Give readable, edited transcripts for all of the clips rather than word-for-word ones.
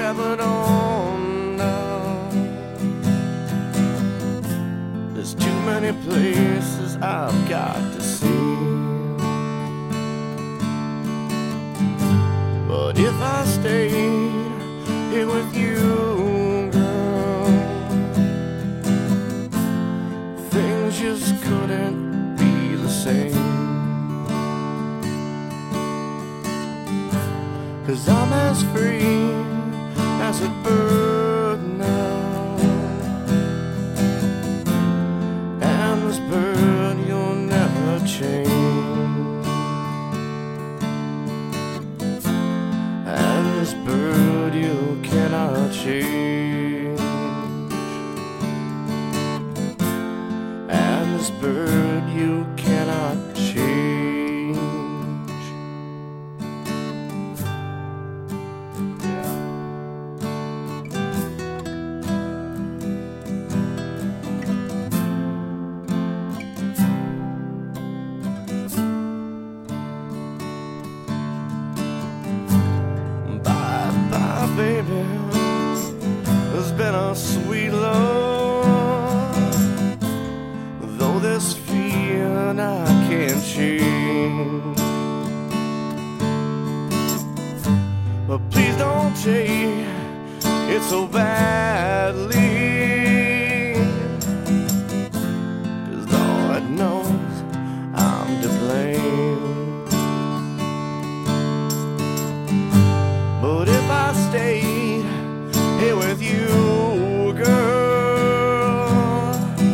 traveled on now. There's too many places I've got to see. But if I stayed here with you, girl, things just couldn't be the same. 'Cause I'm as free as a bird now, and this bird you'll never change, and this bird you cannot change, and this bird you cannot change. Baby, it's been a sweet love, though this feeling I can't change. But please don't take it so badly, 'cause Lord knows I'm to blame. But if I stayed here with you, girl,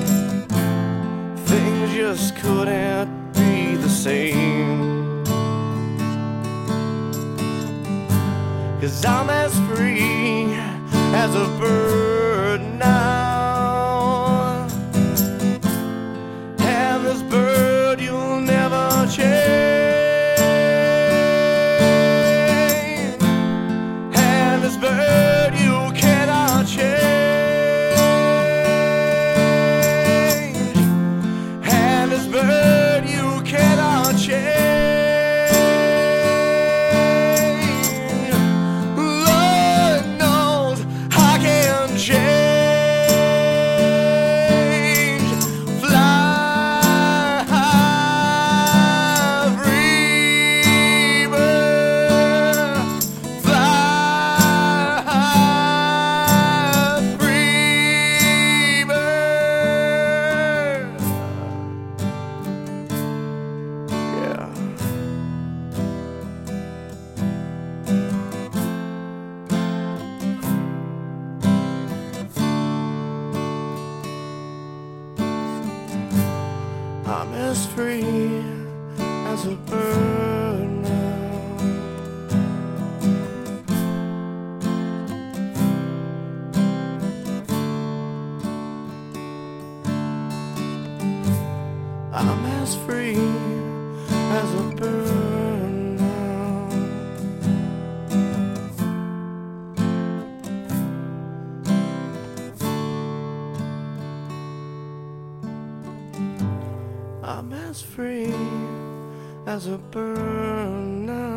things just couldn't be the same. 'Cause I'm as free as a bird now, and this bird you'll never change. This bird you cannot change, and this bird you cannot change. Lord knows I can change. Fly free bird, I'm as free as a bird now. I'm as free as a bird now. I'm as free as a bird now.